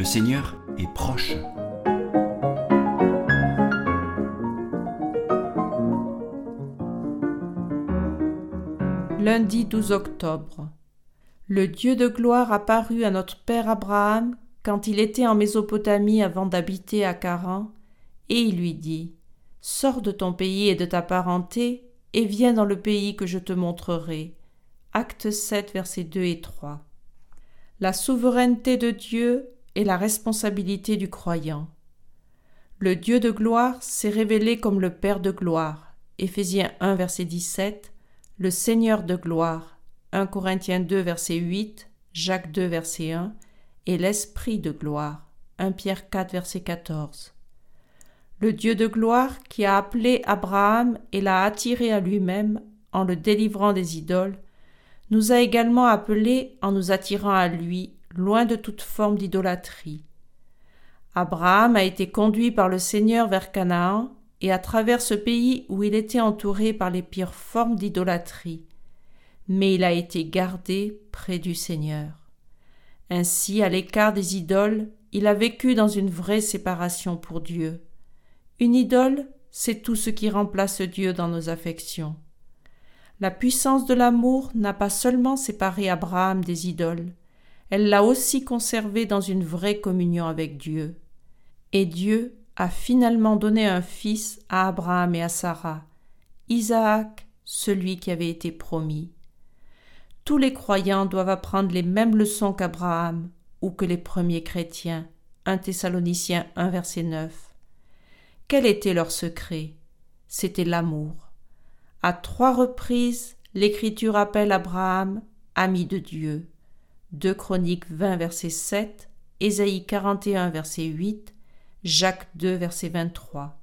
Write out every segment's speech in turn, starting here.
Le Seigneur est proche. Lundi 12 octobre. Le Dieu de gloire apparut à notre père Abraham quand il était en Mésopotamie avant d'habiter à Charan, et il lui dit : « Sors de ton pays et de ta parenté, et viens dans le pays que je te montrerai. » Acte 7, versets 2 et 3. La souveraineté de Dieu et la responsabilité du croyant. Le Dieu de gloire s'est révélé comme le Père de gloire. Éphésiens 1, verset 17. Le Seigneur de gloire. 1 Corinthiens 2, verset 8. Jacques 2, verset 1. Et l'Esprit de gloire. 1 Pierre 4, verset 14. Le Dieu de gloire qui a appelé Abraham et l'a attiré à lui-même en le délivrant des idoles, nous a également appelés en nous attirant à lui, loin de toute forme d'idolâtrie. Abraham a été conduit par le Seigneur vers Canaan et à travers ce pays où il était entouré par les pires formes d'idolâtrie, mais il a été gardé près du Seigneur. Ainsi, à l'écart des idoles, il a vécu dans une vraie séparation pour Dieu. Une idole, c'est tout ce qui remplace Dieu dans nos affections. La puissance de l'amour n'a pas seulement séparé Abraham des idoles, elle l'a aussi conservé dans une vraie communion avec Dieu. Et Dieu a finalement donné un fils à Abraham et à Sarah, Isaac, celui qui avait été promis. Tous les croyants doivent apprendre les mêmes leçons qu'Abraham ou que les premiers chrétiens. 1 Thessaloniciens 1, verset 9. Quel était leur secret ? C'était l'amour. À 3 reprises, l'Écriture appelle Abraham ami de Dieu. 2 Chroniques 20, verset 7, Ésaïe 41, verset 8, Jacques 2, verset 23.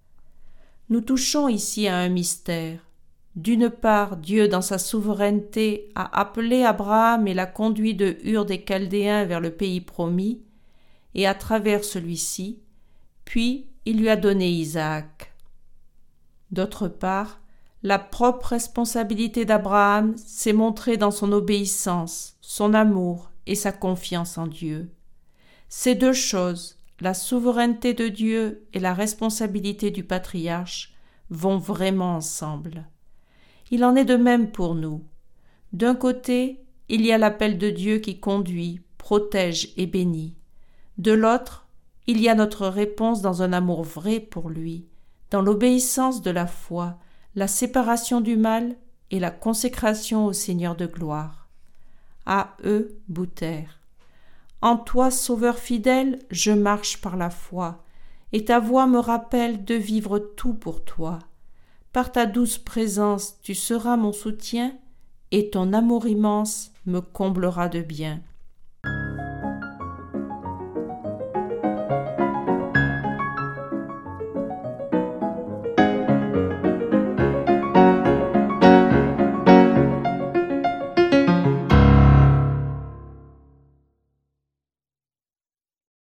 Nous touchons ici à un mystère. D'une part, Dieu, dans sa souveraineté, a appelé Abraham et l'a conduit de Ur des Chaldéens vers le pays promis, et à travers celui-ci, puis il lui a donné Isaac. D'autre part, la propre responsabilité d'Abraham s'est montrée dans son obéissance, son amour et sa confiance en Dieu. Ces deux choses, la souveraineté de Dieu et la responsabilité du patriarche, vont vraiment ensemble. Il en est de même pour nous. D'un côté, il y a l'appel de Dieu qui conduit, protège et bénit. De l'autre, il y a notre réponse dans un amour vrai pour lui, dans l'obéissance de la foi, la séparation du mal et la consécration au Seigneur de gloire. A. E. Bouter. En toi, Sauveur fidèle, je marche par la foi, et ta voix me rappelle de vivre tout pour toi. Par ta douce présence, tu seras mon soutien, et ton amour immense me comblera de bien.